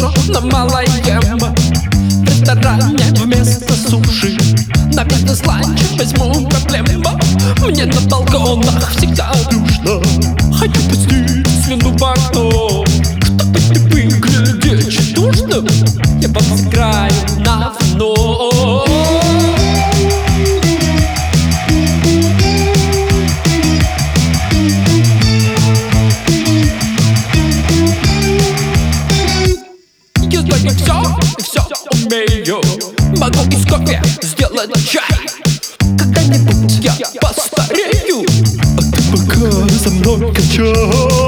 на Малайем. В ресторане вместо суши на бизнес-ланч возьму проблема. Мне на балконах всегда душно. Хочу пустить слюну в окно, чтобы не выглядеть чудушным. Я вам сыграю на вино. Я знаю все умею. Могу из кофе сделать чай. Когда-нибудь я постарею, а ты пока со мной качай.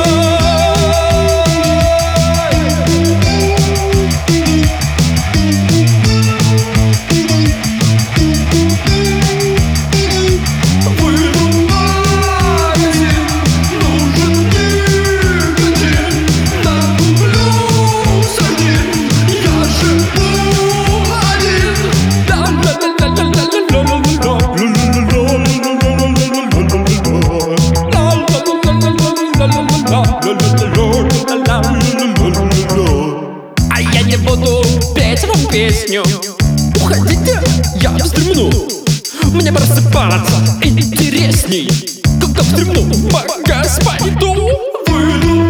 А я не буду петь вам песню. Уходите, я вздремну. Мне просыпаться интересней, когда вздремну, пока спать иду.